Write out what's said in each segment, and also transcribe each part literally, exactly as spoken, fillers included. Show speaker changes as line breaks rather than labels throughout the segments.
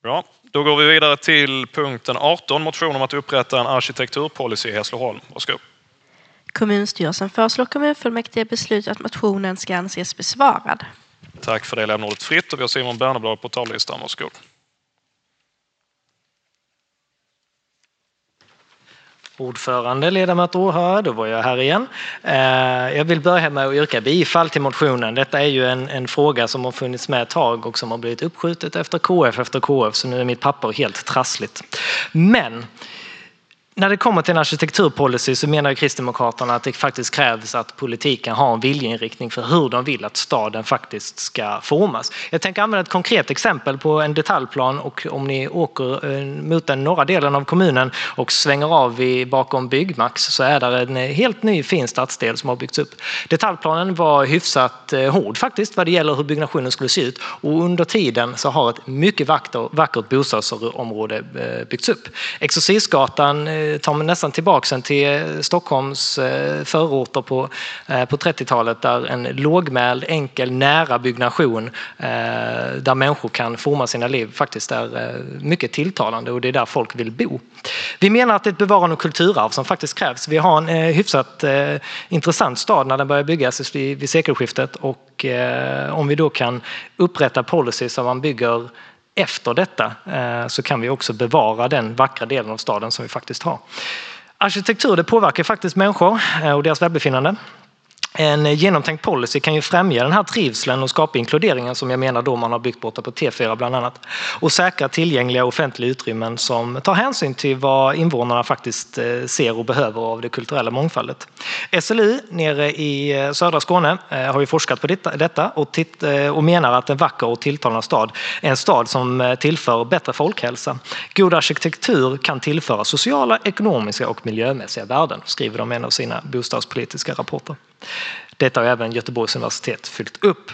Bra, då går vi vidare till punkten arton, motion om att upprätta en arkitekturpolicy i Hässleholm. Varsågod.
Kommunstyrelsen föreslår kommunfullmäktige beslut att motionen ska anses besvarad.
Tack för det, lämnar ordet fritt och vi har Simon Berneblad på tallistan. Varsågod.
Ordförande, ledamöter och åhörare, då var jag här igen. Jag vill börja med att yrka bifall till motionen. Detta är ju en, en fråga som har funnits med ett tag och som har blivit uppskjutet efter K F efter K F, så nu är mitt papper helt trassligt. Men när det kommer till en arkitekturpolicy så menar Kristdemokraterna att det faktiskt krävs att politiken har en viljeinriktning för hur de vill att staden faktiskt ska formas. Jag tänker använda ett konkret exempel på en detaljplan, och om ni åker mot den norra delen av kommunen och svänger av vid bakom Byggmax så är där en helt ny fin stadsdel som har byggts upp. Detaljplanen var hyfsat hård faktiskt vad det gäller hur byggnationen skulle se ut, och under tiden så har ett mycket vackert, vackert bostadsområde byggts upp. Exercisgatan tar man nästan tillbaka till Stockholms förorter på, på trettiotalet, där en lågmäld, enkel, nära byggnation där människor kan forma sina liv faktiskt är mycket tilltalande, och det är där folk vill bo. Vi menar att det är ett bevarande kulturarv som faktiskt krävs. Vi har en hyfsat intressant stad när den börjar byggas vid, vid sekelskiftet, och om vi då kan upprätta policy som man bygger efter detta så kan vi också bevara den vackra delen av staden som vi faktiskt har. Arkitektur, det påverkar faktiskt människor och deras välbefinnande. En genomtänkt policy kan ju främja den här trivseln och skapa inkluderingen som jag menar då man har byggt borta på T fyra bland annat, och säkra tillgängliga offentliga utrymmen som tar hänsyn till vad invånarna faktiskt ser och behöver av det kulturella mångfaldet. S L U nere i södra Skåne har ju forskat på detta och, titt- och menar att en vacker och tilltalande stad är en stad som tillför bättre folkhälsa. God arkitektur kan tillföra sociala, ekonomiska och miljömässiga värden, skriver de i en av sina bostadspolitiska rapporter. Detta har även Göteborgs universitet fyllt upp.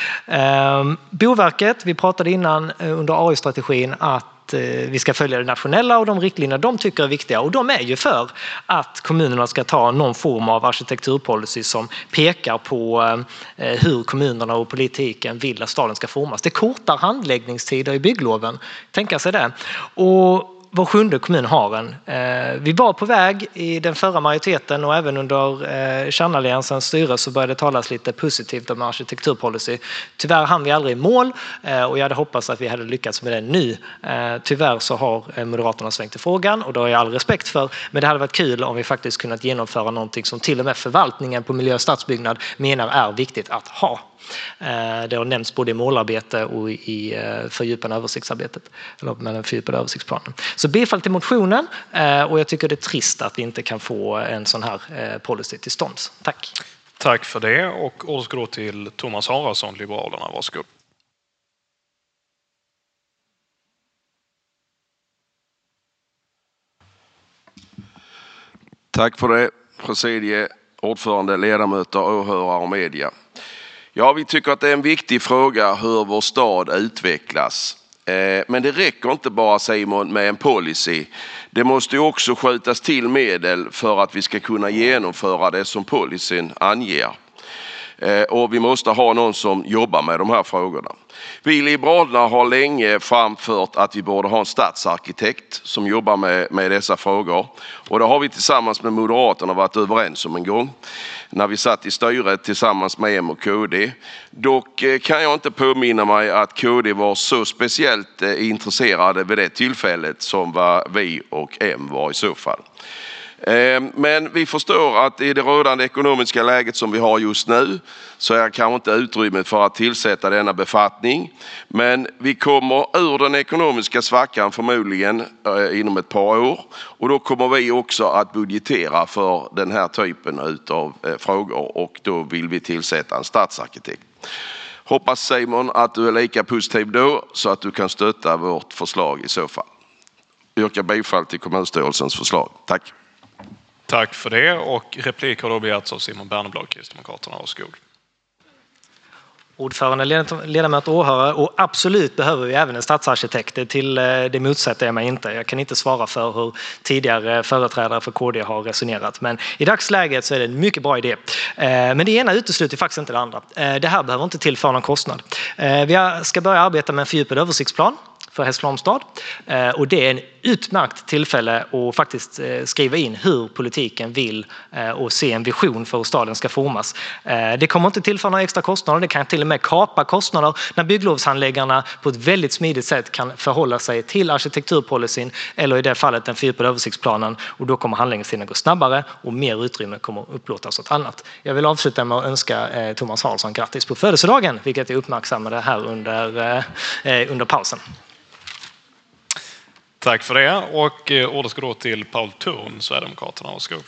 Boverket, vi pratade innan under A I-strategin att vi ska följa det nationella och de riktlinjer de tycker är viktiga, och de är ju för att kommunerna ska ta någon form av arkitekturpolicy som pekar på hur kommunerna och politiken vill att staden ska formas. Det kortar handläggningstider i byggloven, tänka sig det. Och var sjunde kommun har en. Vi var på väg i den förra majoriteten, och även under kärnalliansens styre så började det talas lite positivt om arkitekturpolicy. Tyvärr hann vi aldrig i mål, och jag hade hoppats att vi hade lyckats med det nu. Tyvärr så har Moderaterna svängt i frågan, och då har jag all respekt för. Men det hade varit kul om vi faktiskt kunnat genomföra någonting som till och med förvaltningen på miljö- och stadsbyggnad menar är viktigt att ha. Det har nämnts både i målarbete och i fördjupande översiktsarbetet, eller med den fördjupade översiktsplanen. Så bifall till motionen, och jag tycker det är trist att vi inte kan få en sån här policy till stånd. Tack.
Tack för det, och ordet går till Thomas Haraldsson, Liberalerna. Varsågod.
Tack för det, presidie, ordförande, ledamöter, åhörare och media. Ja, vi tycker att det är en viktig fråga hur vår stad utvecklas. Men det räcker inte bara, Simon, med en policy. Det måste ju också skjutas till medel för att vi ska kunna genomföra det som policyn anger. Och vi måste ha någon som jobbar med de här frågorna. Vi Liberalerna har länge framfört att vi borde ha en stadsarkitekt som jobbar med, med dessa frågor. Och det har vi tillsammans med Moderaterna varit överens om en gång, när vi satt i styret tillsammans med M och K D. Dock kan jag inte påminna mig att K D var så speciellt intresserade vid det tillfället som vad vi och M var i så fall. Men vi förstår att i det rådande ekonomiska läget som vi har just nu så är kanske inte utrymmet för att tillsätta denna befattning. Men vi kommer ur den ekonomiska svackan förmodligen inom ett par år, och då kommer vi också att budgetera för den här typen av frågor, och då vill vi tillsätta en stadsarkitekt. Hoppas, Simon, att du är lika positiv då så att du kan stötta vårt förslag i så fall. Yrkar bifall till kommunstyrelsens förslag. Tack.
Tack för det, och replik har då begärts av Simon Berneblad, Kristdemokraterna. Varsågod.
Ordförande, ledamöter och åhörare, och absolut behöver vi även en stadsarkitekt. Till det motsätter jag mig inte. Jag kan inte svara för hur tidigare företrädare för K D har resonerat, men i dagsläget så är det en mycket bra idé. Men det ena utesluter faktiskt inte det andra. Det här behöver inte tillföra någon kostnad. Vi ska börja arbeta med en fördjupad översiktsplan för Hässleholms stad. Och det är en utmärkt tillfälle att faktiskt skriva in hur politiken vill och se en vision för hur staden ska formas. Det kommer inte tillföra några extra kostnader, det kan till och med kapa kostnader när bygglovshandläggarna på ett väldigt smidigt sätt kan förhålla sig till arkitekturpolicyn eller i det fallet den fördjupade översiktsplanen, och då kommer handläggningstiden gå snabbare och mer utrymme kommer att upplåtas åt annat. Jag vill avsluta med att önska Thomas Haraldsson grattis på födelsedagen, vilket jag uppmärksammade här under, eh, under pausen.
Tack för det. Och ordet ska då till Paul Thurn, Sverigedemokraterna. Varsågod.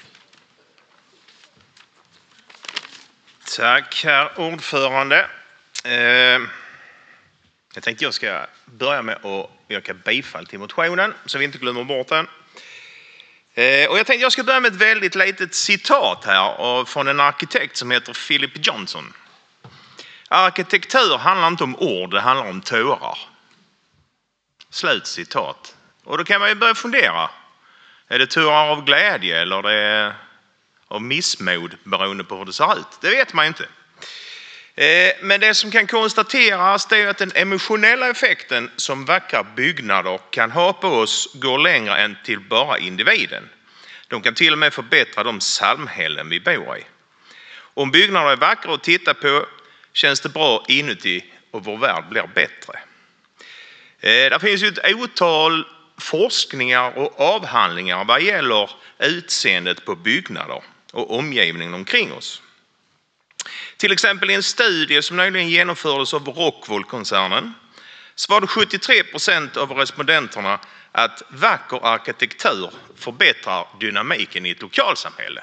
Tack, herr ordförande. Eh, jag tänkte jag ska börja med att yrka bifall till motionen så vi inte glömmer bort den. Eh, och jag tänkte jag ska börja med ett väldigt litet citat här från en arkitekt som heter Philip Johnson. Arkitektur handlar inte om ord, det handlar om tårar. Slut citat. Och då kan man ju börja fundera. Är det tårar av glädje eller är det av missmod beroende på hur det ser ut? Det vet man inte. Men det som kan konstateras är att den emotionella effekten som vackra byggnader kan ha på oss går längre än till bara individen. De kan till och med förbättra de samhällen vi bor i. Om byggnader är vackra att titta på känns det bra inuti och vår värld blir bättre. Det finns ju ett otal forskningar och avhandlingar vad gäller utseendet på byggnader och omgivningen omkring oss. Till exempel i en studie som nyligen genomfördes av Rockwool-koncernen svarade sjuttiotre procent av respondenterna att vacker arkitektur förbättrar dynamiken i ett lokalsamhälle.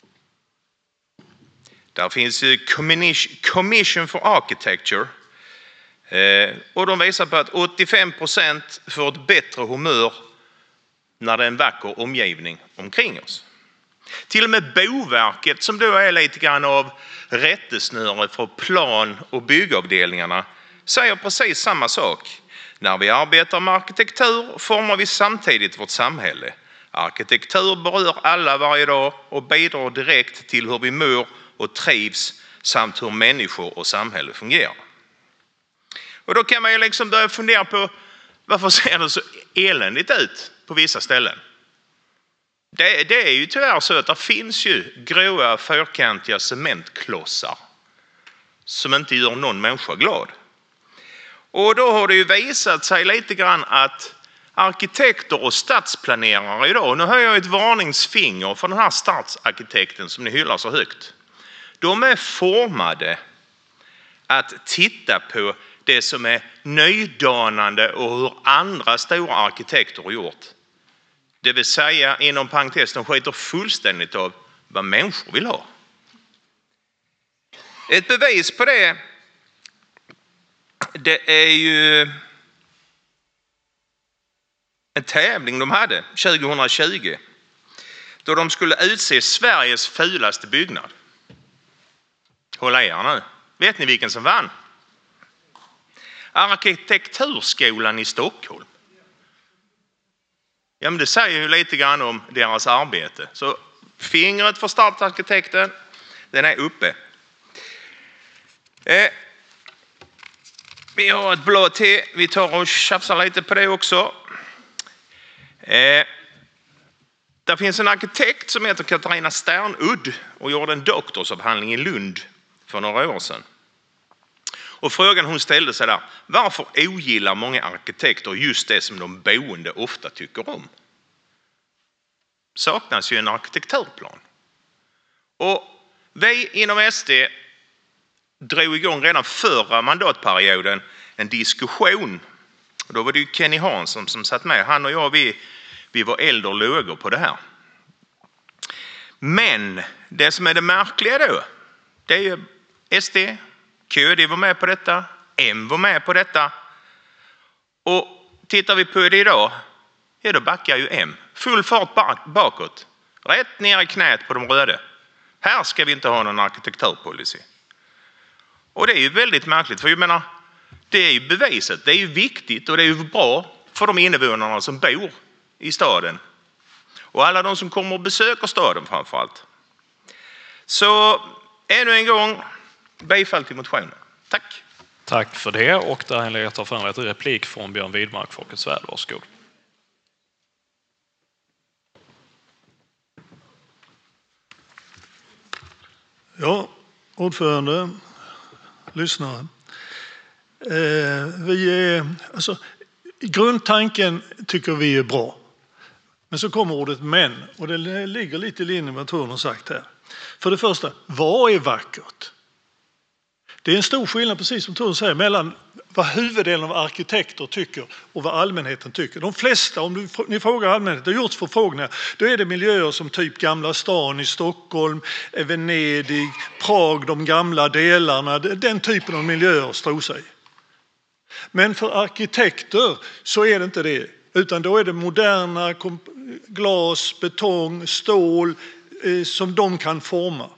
Där finns Commission for Architecture och de visar på att åttiofem procent får ett bättre humör när det är en vacker omgivning omkring oss. Till och med Boverket, som då är lite grann av rättesnöre för plan- och byggavdelningarna, säger precis samma sak. När vi arbetar med arkitektur formar vi samtidigt vårt samhälle. Arkitektur berör alla varje dag och bidrar direkt till hur vi mår och trivs samt hur människor och samhälle fungerar. Och då kan man ju liksom börja fundera på varför ser det så eländigt ut på vissa ställen. Det, det är ju tyvärr så att det finns ju gråa fyrkantiga cementklossar som inte gör någon människa glad. Och då har det ju visat sig lite grann att arkitekter och stadsplanerare idag, nu har jag ett varningsfinger för den här stadsarkitekten som ni hyllar så högt. De är formade att titta på det som är nydanande och hur andra stora arkitekter har gjort. Det vill säga, inom parentes, de skiter fullständigt av vad människor vill ha. Ett bevis på det, det är ju en tävling de hade tjugohundratjugo då de skulle utse Sveriges fulaste byggnad. Håll i er nu. Vet ni vilken som vann? Arkitekturskolan i Stockholm. Ja, men det säger ju lite grann om deras arbete. Så fingret för stadsarkitekten, den är uppe. Eh, vi har ett blad till. Vi tar och tjafsar lite på det också. Eh, där finns en arkitekt som heter Katarina Sternudd och gjorde en doktorsavhandling i Lund för några år sedan. Och frågan hon ställde sig där: varför ogillar många arkitekter just det som de boende ofta tycker om? Saknas ju en arkitekturplan. Och vi inom S D drog igång redan förra mandatperioden en diskussion. Och då var det ju Kenny Hansson som satt med. Han och jag, vi, vi var eld och lågor på det här. Men det som är det märkliga då, det är ju S D, K D var med på detta, M var med på detta. Och tittar vi på det idag, ja då backar ju M. Full fart bakåt. Rätt ner i knät på de röda. Här ska vi inte ha någon arkitekturpolicy. Och det är ju väldigt märkligt, för jag menar, det är ju beviset. Det är ju viktigt och det är ju bra för de invånarna som bor i staden. Och alla de som kommer och besöker staden framförallt. Så ännu en gång, bifall till motionen. Tack.
Tack för det, och där har jag tagit fram ett replik från Björn Widmark, Folkets Väl. Varsågod.
Ja, ordförande, lyssnare. Eh, vi är, alltså, grundtanken tycker vi är bra. Men så kommer ordet men, och det ligger lite i linje med vad Torn har sagt här. För det första, vad är vackert? Det är en stor skillnad, precis som Torn säger, mellan vad huvuddelen av arkitekter tycker och vad allmänheten tycker. De flesta, om du, ni frågar allmänheten, det har gjorts förfrågningar, då är det miljöer som typ Gamla stan i Stockholm, Venedig, Prag, de gamla delarna, den typen av miljöer strosar i. Men för arkitekter så är det inte det, utan då är det moderna glas, betong, stål eh, som de kan forma.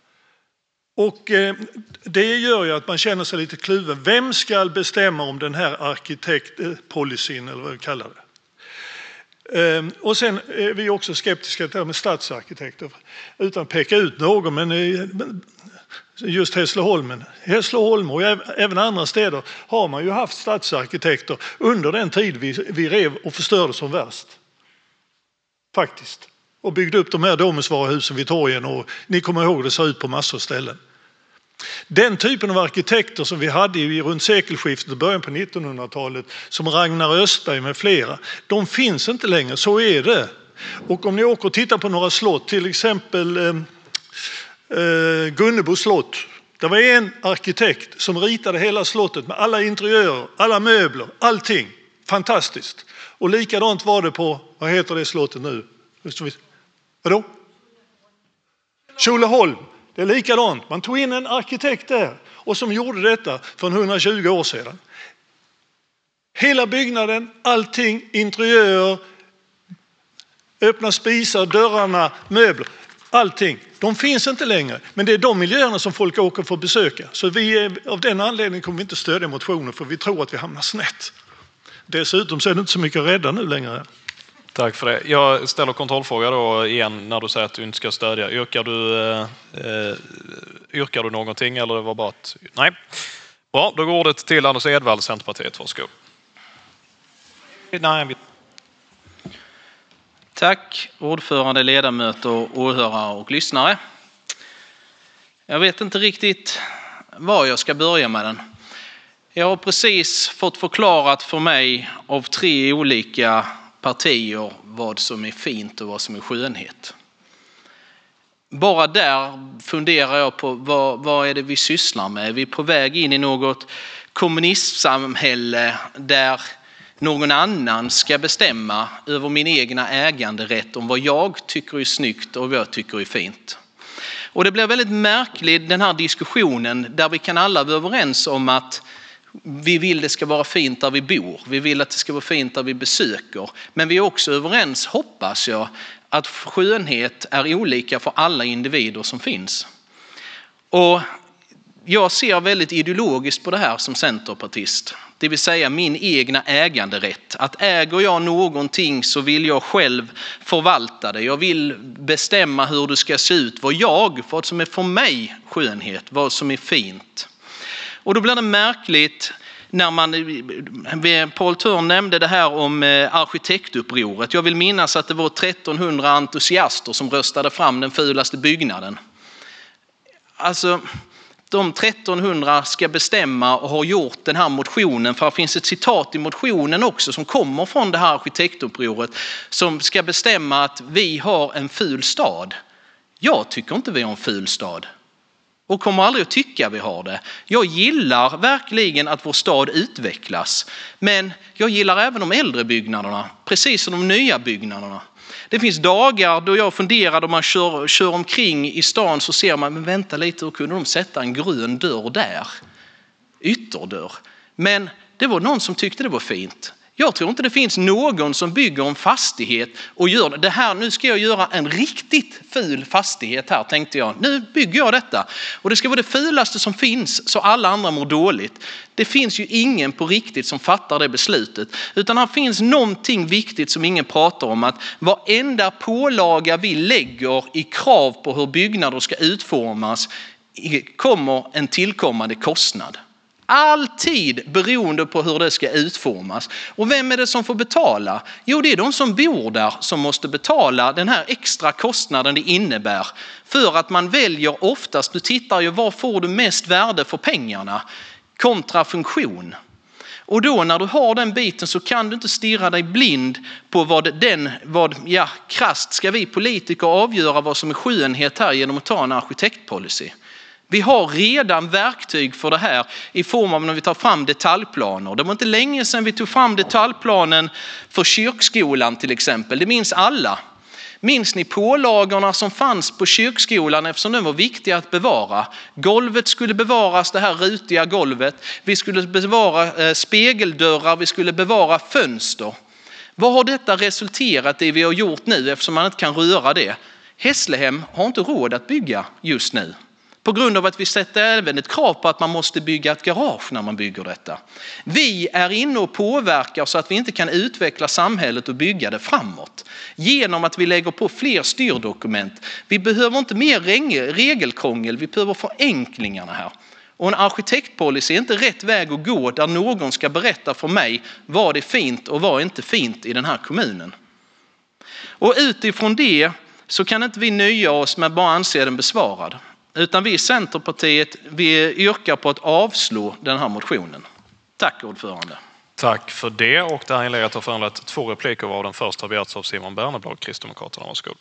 Och eh, det gör ju att man känner sig lite kluven. Vem ska bestämma om den här arkitektpolicyn, eller vad vi kallar det? Eh, och sen är vi också skeptiska till det med stadsarkitekter. Utan att peka ut någon, men eh, just Hässleholmen. Hässleholm och även andra städer har man ju haft stadsarkitekter under den tid vi, vi rev och förstörde som värst. Faktiskt. Och byggde upp de här Domusvaruhusen vid torgen, och ni kommer ihåg det såg ut på massor av ställen. Den typen av arkitekter som vi hade i runt sekelskiftet och början på nittonhundratalet, som Ragnar Östberg med flera, de finns inte längre, så är det. Och om ni åker och tittar på några slott, till exempel eh, eh, Gunnebo slott. Det var en arkitekt som ritade hela slottet med alla interiörer, alla möbler, allting. Fantastiskt. Och likadant var det på, vad heter det slottet nu? Vadå? Tjolöholm. Det är likadant. Man tog in en arkitekt där och som gjorde detta för hundratjugo år sedan. Hela byggnaden, allting, interiörer, öppna spisar, dörrarna, möbler, allting. De finns inte längre, men det är de miljöerna som folk åker för att besöka. Så vi är, av den anledningen kommer vi inte stödja motionen, för vi tror att vi hamnar snett. Dessutom så är det inte så mycket att rädda nu längre.
Tack för det. Jag ställer kontrollfråga då igen när du säger att du inte ska stödja. Yrkar du, eh, yrkar du någonting, eller det var bara att... Nej. Bra, då går ordet till Anders Edvall, Centerpartiet. Varsågod. Nej, vi...
Tack ordförande, ledamöter, åhörare och lyssnare. Jag vet inte riktigt var jag ska börja med den. Jag har precis fått förklarat för mig av tre olika partier vad som är fint och vad som är skönhet. Bara där funderar jag på vad, vad är det vi sysslar med? Är vi på väg in i något kommunistsamhälle där någon annan ska bestämma över min egna äganderätt om vad jag tycker är snyggt och vad jag tycker är fint? Och det blir väldigt märkligt, den här diskussionen, där vi kan alla vara överens om att vi vill det ska vara fint där vi bor. Vi vill att det ska vara fint där vi besöker. Men vi är också överens, hoppas jag, att skönhet är olika för alla individer som finns. Och jag ser väldigt ideologiskt på det här som centerpartist. Det vill säga min egna äganderätt. Att äger jag någonting så vill jag själv förvalta det. Jag vill bestämma hur det ska se ut. Vad jag, vad som är för mig skönhet, vad som är fint. Och då blir det märkligt när man, Paul Törn nämnde det här om arkitektupproret. Jag vill minnas att det var trettonhundra entusiaster som röstade fram den fulaste byggnaden. Alltså, de trettonhundra ska bestämma och har gjort den här motionen, för det finns ett citat i motionen också som kommer från det här arkitektupproret, som ska bestämma att vi har en ful stad. Jag tycker inte vi har en ful stad. Och kommer aldrig att tycka vi har det. Jag gillar verkligen att vår stad utvecklas. Men jag gillar även de äldre byggnaderna. Precis som de nya byggnaderna. Det finns dagar då jag funderar, då man kör, kör omkring i stan, så ser man, men vänta lite, hur kunde de sätta en grön dörr där? Ytterdörr. Men det var någon som tyckte det var fint. Jag tror inte det finns någon som bygger en fastighet och gör det här. Nu ska jag göra en riktigt ful fastighet här, tänkte jag. Nu bygger jag detta. Och det ska vara det fulaste som finns så alla andra mår dåligt. Det finns ju ingen på riktigt som fattar det beslutet. Utan här finns någonting viktigt som ingen pratar om. Att varenda pålaga vi lägger i krav på hur byggnader ska utformas kommer en tillkommande kostnad. Alltid beroende på hur det ska utformas. Och vem är det som får betala? Jo, det är de som bor där som måste betala den här extra kostnaden det innebär. För att man väljer oftast, du tittar ju var får du mest värde för pengarna kontra funktion. Och då när du har den biten så kan du inte stirra dig blind på vad den, vad, ja, krasst ska vi politiker avgöra vad som är skönhet här genom att ta en arkitektpolicy. Vi har redan verktyg för det här i form av när vi tar fram detaljplaner. Det var inte länge sedan vi tog fram detaljplanen för kyrkskolan till exempel. Det minns alla. Minns ni pålagorna som fanns på kyrkskolan eftersom de var viktiga att bevara? Golvet skulle bevaras, det här rutiga golvet. Vi skulle bevara spegeldörrar, vi skulle bevara fönster. Vad har detta resulterat i vi har gjort nu eftersom man inte kan röra det? Hässlehem har inte råd att bygga just nu. På grund av att vi sätter även ett krav på att man måste bygga ett garage när man bygger detta. Vi är inne och påverkar så att vi inte kan utveckla samhället och bygga det framåt. Genom att vi lägger på fler styrdokument. Vi behöver inte mer regelkrångel, vi behöver förenklingarna här. Och en arkitektpolicy är inte rätt väg att gå där någon ska berätta för mig vad är fint och vad är inte fint i den här kommunen. Och utifrån det så kan inte vi nöja oss med bara anse den besvarad. Utan vi i Centerpartiet, vi yrkar på att avslå den här motionen. Tack ordförande.
Tack för det, och det här inlägget har föranlett två repliker av den första har begärts av Simon Berneblad, Kristdemokraterna. Varsågod.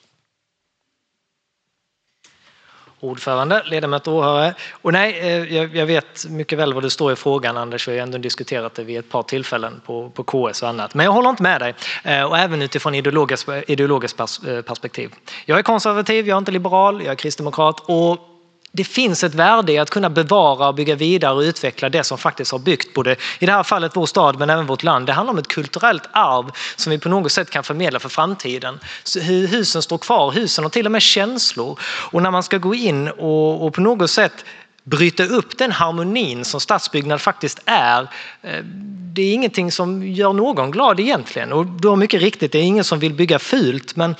Ordförande, ledamöter och åhörare. Och nej, jag, jag vet mycket väl vad det står i frågan, Anders. Vi har ändå diskuterat det vid ett par tillfällen på, på K S och annat. Men jag håller inte med dig, och även utifrån ideologiskt, ideologiskt perspektiv. Jag är konservativ, jag är inte liberal, jag är kristdemokrat, och det finns ett värde i att kunna bevara och bygga vidare och utveckla det som faktiskt har byggt både i det här fallet vår stad men även vårt land. Det handlar om ett kulturellt arv som vi på något sätt kan förmedla för framtiden. Så husen står kvar, husen har till och med känslor, och när man ska gå in och, och på något sätt bryta upp den harmonin som stadsbyggnad faktiskt är, det är ingenting som gör någon glad egentligen. Och då är mycket riktigt, det är ingen som vill bygga fult, men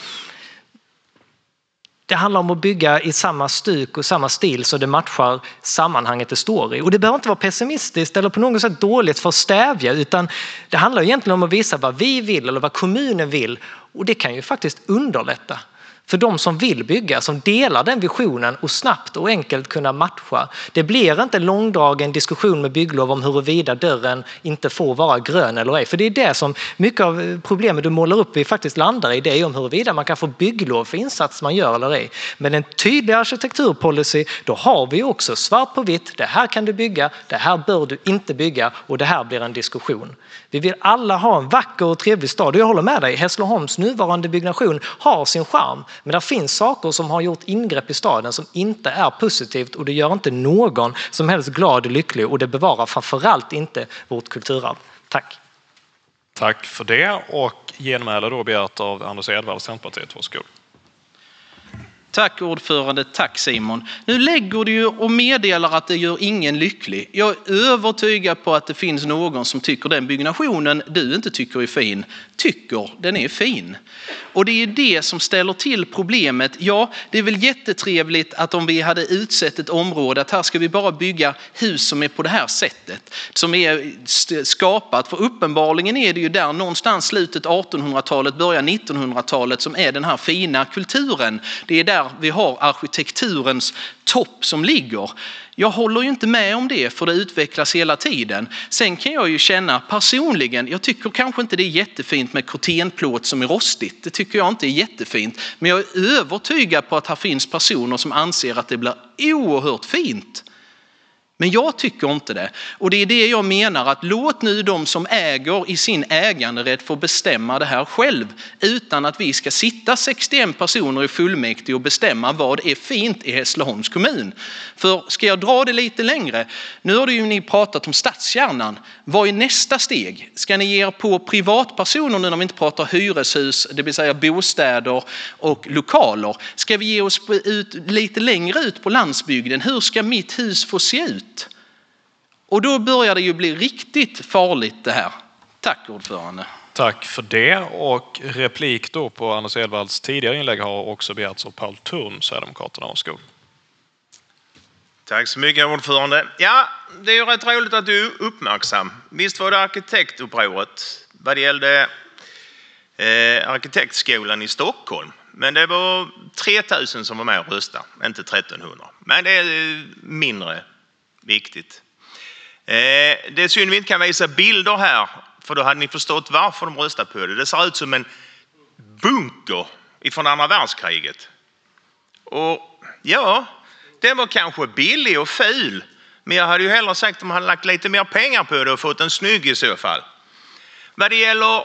det handlar om att bygga i samma stuk och samma stil så det matchar sammanhanget det står i. Och det behöver inte vara pessimistiskt eller på något sätt dåligt för att stävja, utan det handlar egentligen om att visa vad vi vill eller vad kommunen vill. Och det kan ju faktiskt underlätta för de som vill bygga, som delar den visionen och snabbt och enkelt kunna matcha. Det blir inte en långdragen diskussion med bygglov om huruvida dörren inte får vara grön eller ej. För det är det som mycket av problemet du målar upp vi faktiskt landar i. Det är om huruvida man kan få bygglov för insats man gör eller ej. Men en tydlig arkitekturpolicy, då har vi också svart på vitt. Det här kan du bygga, det här bör du inte bygga, och det här blir en diskussion. Vi vill alla ha en vacker och trevlig stad, och jag håller med dig. Hässleholms nuvarande byggnation har sin charm. Men det finns saker som har gjort ingrepp i staden som inte är positivt, och det gör inte någon som helst glad och lycklig, och det bevarar framförallt inte vårt kulturarv. Tack.
Tack för det, och genmäle då begärt av Anders Edvall, Centerpartiet. Varsågod.
Tack ordförande, tack Simon. Nu lägger du ju och meddelar att det gör ingen lycklig. Jag är övertygad på att det finns någon som tycker den byggnationen du inte tycker är fin, tycker den är fin. Och det är det som ställer till problemet. Ja, det är väl jättetrevligt att om vi hade utsett ett område att här ska vi bara bygga hus som är på det här sättet, som är skapat. För uppenbarligen är det ju där någonstans slutet artonhundratalet, början nittonhundratalet som är den här fina kulturen. Det är där vi har arkitekturens topp som ligger. Jag håller ju inte med om det, för det utvecklas hela tiden. Sen kan jag ju känna personligen, jag tycker kanske inte det är jättefint med kortenplåt som är rostigt. Det tycker jag inte är jättefint. Men jag är övertygad på att här finns personer som anser att det blir oerhört fint. Men jag tycker inte det. Och det är det jag menar, att låt nu de som äger i sin äganderätt få bestämma det här själv, utan att vi ska sitta sextioen personer i fullmäktige och bestämma vad är fint i Hässleholms kommun. För ska jag dra det lite längre, nu har ju ni pratat om stadskärnan. Vad är nästa steg? Ska ni ge er på privatpersoner nu när vi inte pratar hyreshus, det vill säga bostäder och lokaler? Ska vi ge oss ut, lite längre ut på landsbygden? Hur ska mitt hus få se ut? Och då börjar det ju bli riktigt farligt det här. Tack ordförande.
Tack för det, och replik då på Anders Edvalls tidigare inlägg har också begärts av Paul Thurn, Sverigedemokraterna. Varsågod.
Tack så mycket, ordförande. Ja, det är ju rätt roligt att du är uppmärksam. Visst var det arkitektupproret vad det gällde eh, arkitektskolan i Stockholm. Men det var tre tusen som var med och röstade, inte trettonhundra. Men det är mindre viktigt. Eh, det är synd vi inte kan visa bilder här, för då hade ni förstått varför de röstade på det. Det ser ut som en bunker ifrån andra världskriget. Och ja, den var kanske billig och ful. Men jag hade ju hellre sagt att de hade lagt lite mer pengar på det och fått en snygg i så fall. Vad det gäller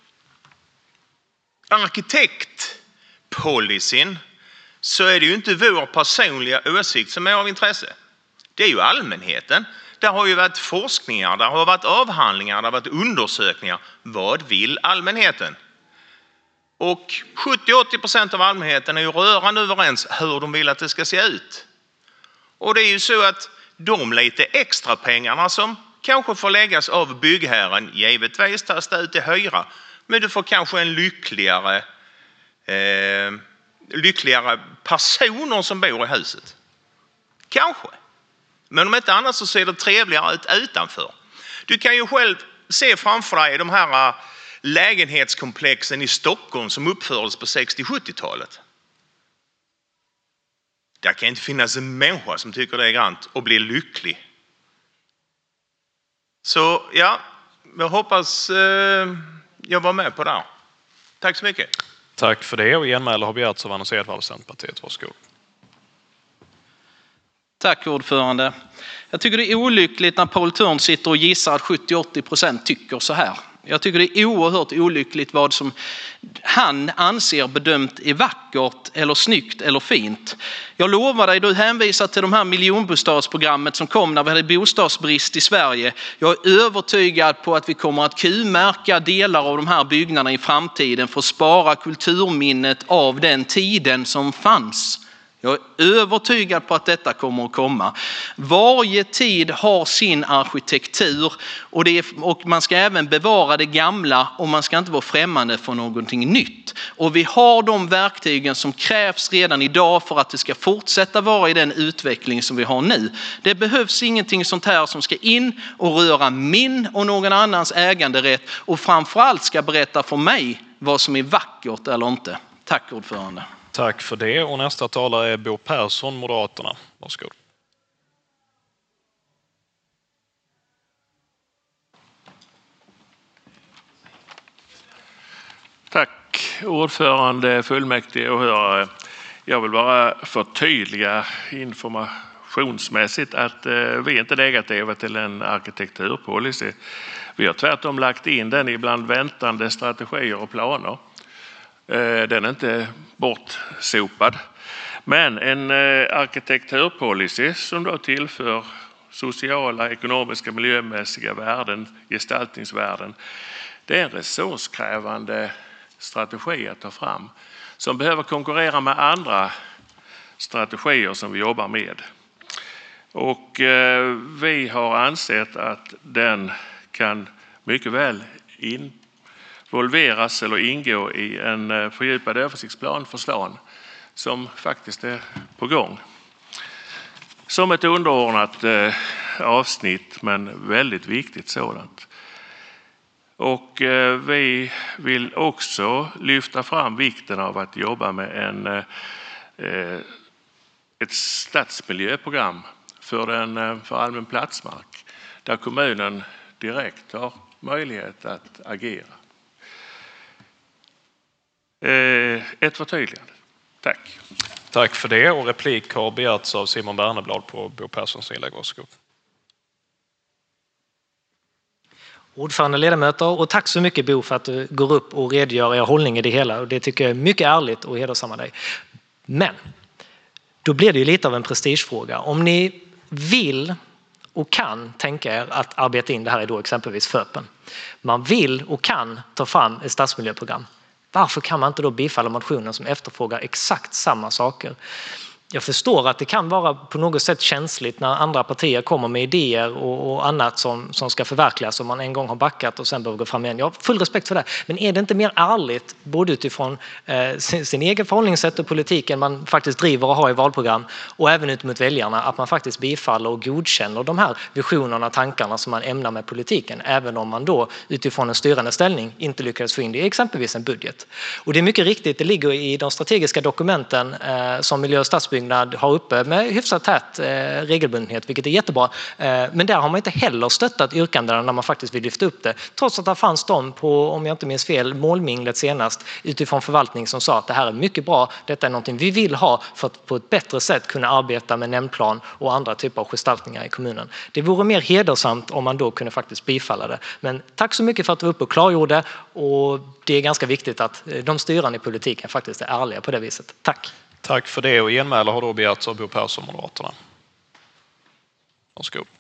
arkitektpolicyn så är det ju inte vår personliga åsikt som är av intresse. Det är ju allmänheten. Det har ju varit forskningar, det har varit avhandlingar, det har varit undersökningar. Vad vill allmänheten? Och sjuttio till åttio procent av allmänheten är ju rörande överens hur de vill att det ska se ut. Och det är ju så att de lite extra pengarna som kanske får läggas av byggherren givetvis tas det ut i hyra. Men du får kanske en lyckligare, eh, lyckligare personer som bor i huset. Kanske. Men om inte annat så ser det trevligare ut utanför. Du kan ju själv se framför dig de här lägenhetskomplexen i Stockholm som uppfördes på sextio-sjuttiotalet. Det kan inte finnas en människa som tycker det är grant och blir lycklig. Så ja, jag hoppas eh, jag var med på det här. Tack så mycket.
Tack för det, och genmäle har begärts av Anders Edvall, Centerpartiet. Varsågod.
Tack ordförande. Jag tycker det är olyckligt när Paul Törn sitter och gissar att sjuttio till åttio procent tycker så här. Jag tycker det är oerhört olyckligt vad som han anser bedömt är vackert eller snyggt eller fint. Jag lovar dig, du hänvisar till de här miljonbostadsprogrammet som kom när vi hade bostadsbrist i Sverige. Jag är övertygad på att vi kommer att Q-märka delar av de här byggnaderna i framtiden för att spara kulturminnet av den tiden som fanns. Jag är övertygad på att detta kommer att komma. Varje tid har sin arkitektur och, det är, och man ska även bevara det gamla och man ska inte vara främmande för någonting nytt. Och vi har de verktygen som krävs redan idag för att det ska fortsätta vara i den utveckling som vi har nu. Det behövs ingenting sånt här som ska in och röra min och någon annans äganderätt och framförallt ska berätta för mig vad som är vackert eller inte. Tack ordförande.
Tack för det, och nästa talare är Bo Persson, Moderaterna. Varsågod.
Tack ordförande, fullmäktige och åhörare. Jag vill bara förtydliga informationsmässigt att vi inte är negativa till en arkitekturpolicy. Vi har tvärtom lagt in den ibland väntande strategier och planer. Den är inte bortsopad. Men en arkitekturpolicy som då tillför sociala, ekonomiska, miljömässiga värden, gestaltningsvärden. Det är en resurskrävande strategi att ta fram som behöver konkurrera med andra strategier som vi jobbar med. Och vi har ansett att den kan mycket väl in involveras eller ingå i en fördjupad översiktsplan för stan som faktiskt är på gång. Som ett underordnat eh, avsnitt, men väldigt viktigt sådant. Och eh, vi vill också lyfta fram vikten av att jobba med en, eh, ett stadsmiljöprogram för, den, för allmän platsmark där kommunen direkt har möjlighet att agera. Ett förtydligande. Tack.
Tack för det, och replik har begärts av Simon Berneblad på Bo Perssons inlägg. Varsågod.
Ordförande, ledamöter, och tack så mycket Bo för att du går upp och redogör er hållning i det hela. Och det tycker jag är mycket ärligt och hedersamma dig. Men då blir det ju lite av en prestigefråga. Om ni vill och kan tänka er att arbeta in det här i då exempelvis FÖPen. Man vill och kan ta fram ett stadsmiljöprogram. Varför kan man inte då bifalla motionen som efterfrågar exakt samma saker? Jag förstår att det kan vara på något sätt känsligt när andra partier kommer med idéer och, och annat som, som ska förverkligas och man en gång har backat och sen behöver gå fram igen. Jag har full respekt för det. Men är det inte mer ärligt både utifrån eh, sin, sin egen förhållningssätt och politiken man faktiskt driver och har i valprogram och även ut mot väljarna att man faktiskt bifaller och godkänner de här visionerna, tankarna som man ämnar med politiken även om man då utifrån en styrande ställning inte lyckades få in det i exempelvis en budget. Och det är mycket riktigt, det ligger i de strategiska dokumenten eh, som miljö- och stadsbyggnad har uppe med hyfsat tät eh, regelbundenhet, vilket är jättebra. Eh, men där har man inte heller stöttat yrkandena när man faktiskt vill lyfta upp det. Trots att det fanns de på, om jag inte minns fel, målminglet senast utifrån förvaltning som sa att det här är mycket bra, detta är någonting vi vill ha för att på ett bättre sätt kunna arbeta med nämndplan och andra typer av gestaltningar i kommunen. Det vore mer hedersamt om man då kunde faktiskt bifalla det. Men tack så mycket för att du var uppe och klargjorde och det är ganska viktigt att de styrande i politiken faktiskt är ärliga på det viset. Tack!
Tack för det och genmäle har då begärts av Bo Persson, Moderaterna. Varsågod.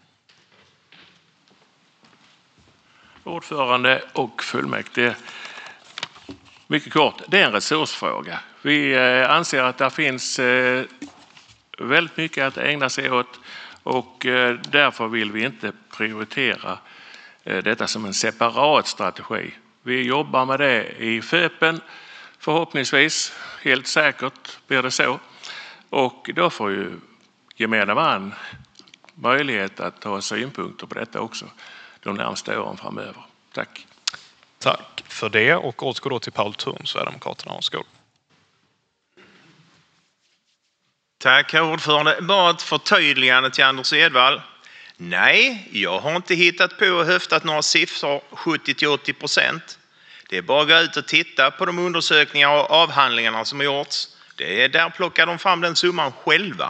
Ordförande och fullmäktige. Mycket kort, det är en resursfråga. Vi anser att det finns väldigt mycket att ägna sig åt och därför vill vi inte prioritera detta som en separat strategi. Vi jobbar med det i FÖPen förhoppningsvis. Helt säkert blir det så. Och då får ju gemene man möjlighet att ha synpunkter på detta också de närmaste åren framöver. Tack.
Tack för det och återgår då till Paul Thun, Sverigedemokraterna. Varsågod.
Tack herr ordförande. Bara ett förtydligande till Anders Edvall. Nej, jag har inte hittat på och höftat några siffror sjuttio till åttio procent. Det är bara att gå ut och titta på de undersökningar och avhandlingarna som har gjorts. Det är där plockar de fram den summan själva.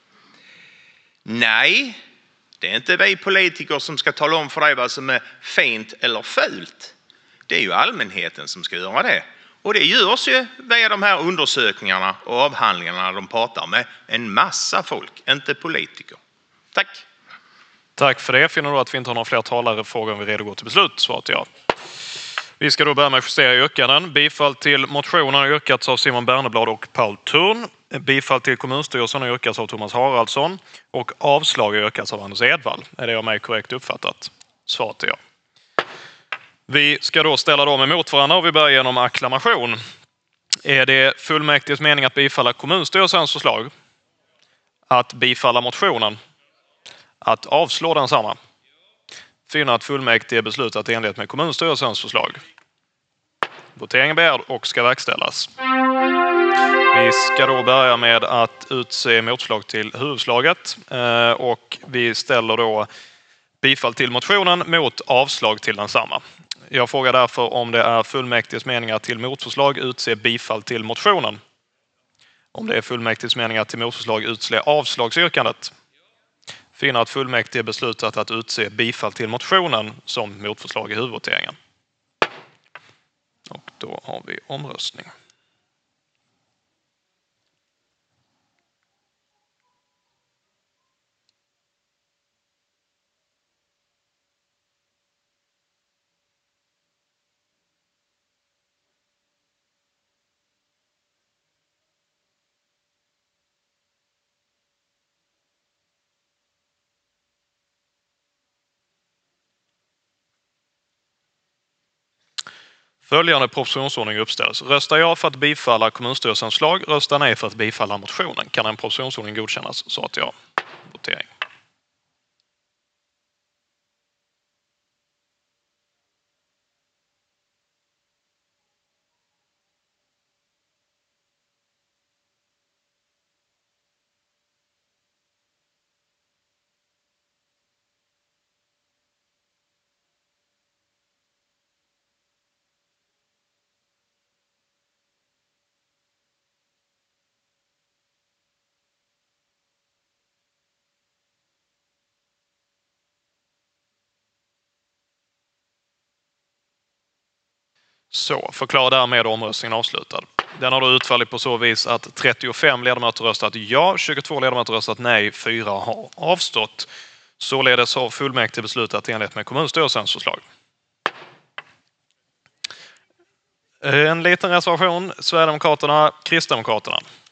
Nej, det är inte vi politiker som ska tala om för dig vad som är fint eller fult. Det är ju allmänheten som ska göra det. Och det görs ju via de här undersökningarna och avhandlingarna de pratar med en massa folk, inte politiker. Tack.
Tack för det. Finner du att vi inte har några fler talare frågar vi redo att gå till beslut? Svaret ja. Vi ska då börja med att justera yrkanden. Bifall till motionen har yrkats av Simon Berneblad och Paul Thun. Bifall till kommunstyrelsen har yrkats av Thomas Haraldsson. Och avslag har yrkats av Anders Edvall. Är det av mig korrekt uppfattat? Svaret är ja. Vi ska då ställa dem emot varandra och vi börjar genom acklamation. Är det fullmäktiges mening att bifalla kommunstyrelsens förslag? Att bifalla motionen? Att avslå densamma? Finner att fullmäktige beslutat i enlighet med kommunstyrelsens förslag. Voteringen begärd och ska verkställas. Vi ska då börja med att utse motslag till huvudslaget och vi ställer då bifall till motionen mot avslag till densamma. Jag frågar därför om det är fullmäktiges meningar till motförslag utse bifall till motionen. Om det är fullmäktiges meningar till motförslag utse avslagsyrkandet. Finner att fullmäktige beslutat att utse bifall till motionen som motförslag i huvudvoteringen. Och då har vi omröstning. Följande propositionsordning uppställs. Röstar ja för att bifalla kommunstyrelsens förslag, röstar nej för att bifalla motionen. Kan en propositionsordning godkännas? Så att ja. Votering. Så, förklara därmed omröstningen avslutad. Den har då utfallit på så vis att trettiofem ledamöter röstat ja, tjugotvå ledamöter röstat nej, fyra har avstått. Således har fullmäktige beslutat enligt med kommunstyrelsens förslag. En liten reservation, Sverigedemokraterna, Kristdemokraterna.